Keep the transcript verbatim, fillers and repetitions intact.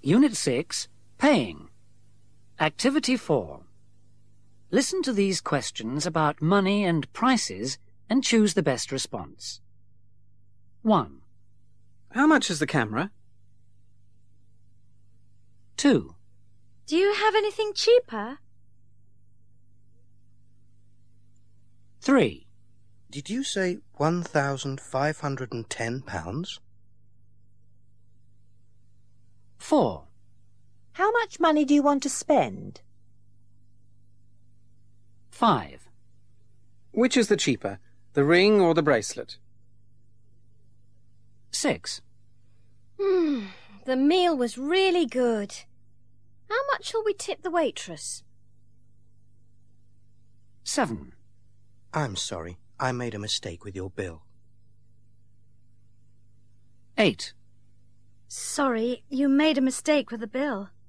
Unit six, Paying. Activity four. Listen to these questions about money and prices and choose the best response. one. How much is the camera? two. Do you have anything cheaper? three. Did you say one thousand five hundred and ten pounds? four. How much money do you want to spend? five. Which is the cheaper, the ring or the bracelet? six. Hmm, the meal was really good. How much shall we tip the waitress? seven. I'm sorry, I made a mistake with your bill. eight. Sorry, you made a mistake with the bill.